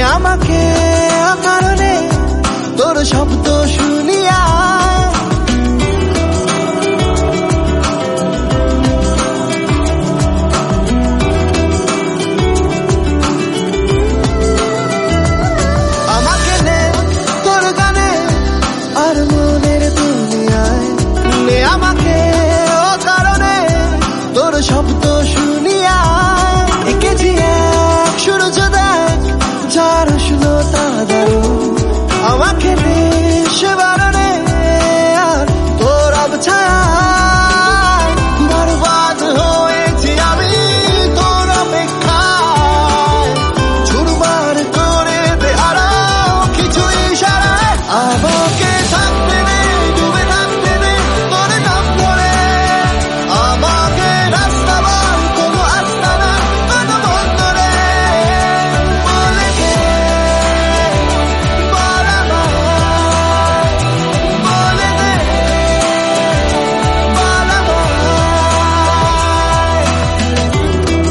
আমাকে অকারণে তোর শব্দ শুনিয়া আমাকে নে তোর গানে আর মনের দুনিয়ায় নে আমাকে অকারণে তোর শব্দ শুনিয়া একে যে এক সূর্য দেখ যার উষ্ণতা দারুণ আমাকে নে সে বারণে আর তোর অবছায়ায় বরবাদ হয়েছি আমি তোর অপেক্ষায় চুরমার করে দে আরো কিছু ইশারায় আমাকে থাকতে দে ডুবে থাকতে দে তোর নাম ধরে আমাকে রাস্তা বল কোনো আস্তানা কোনো বন্দরে বলে দে বল আমায় বলে দে বল আমায়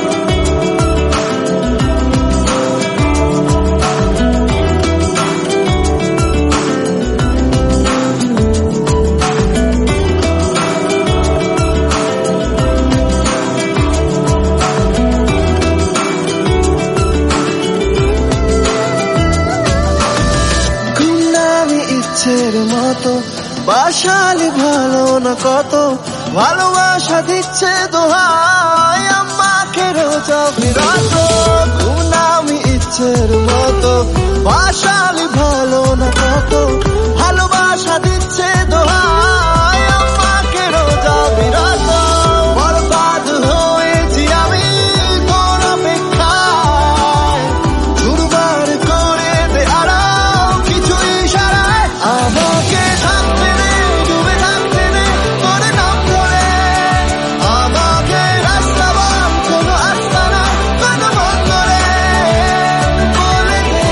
গুমনামি ইচ্ছের মতো বাসালে ভালো না কত ভালোবাসা দিচ্ছে দোহাই আমাকে রোজ বিরত গুমনামি ইচ্ছের মতো বাসালে ভালো না কত ভালোবাসা দিচ্ছে দোহাই আমাকে রোজ বিরত বরবাদ হয়েছি আমি তোর অপেক্ষায় চুরমার করে দে আরো কিছু ইশারায় আমাকে থাকতে দে ডুবে থাকতে দে তোর নাম ধরে আমাকে রাস্তা বল কোনো আস্তানা কোনো বন্দরে বলে দে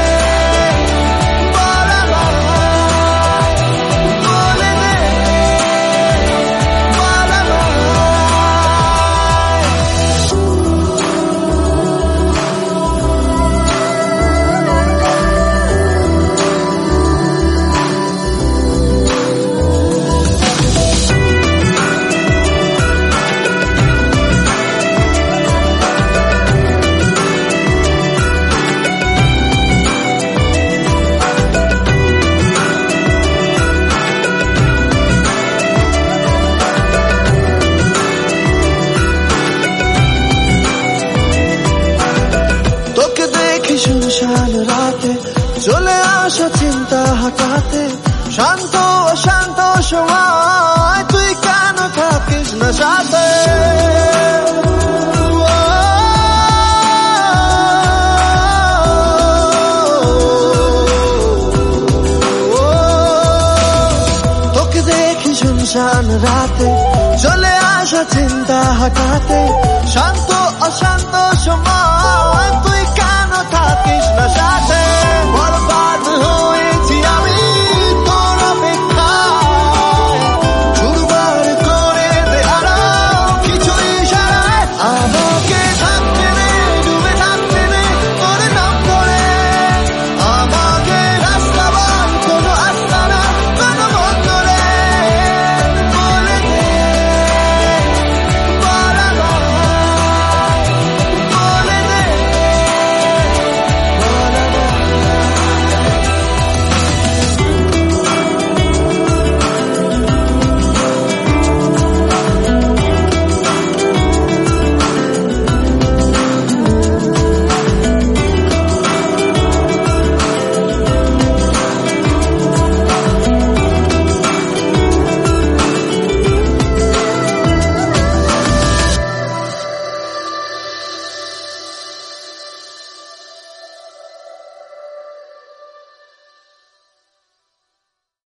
বল আমায় বলে দে বল তোকে দেখি শুনশান রাতে চলে আসা চিন্তা হঠাতে শান্ত অশান্ত সময় তুই কেন থাকিস না সাথে তোকে দেখি শুনশান রাতে চলে আসা চিন্তা হঠাতে শান্ত অশান্ত সময় তুই কেন থাকিস না সাথে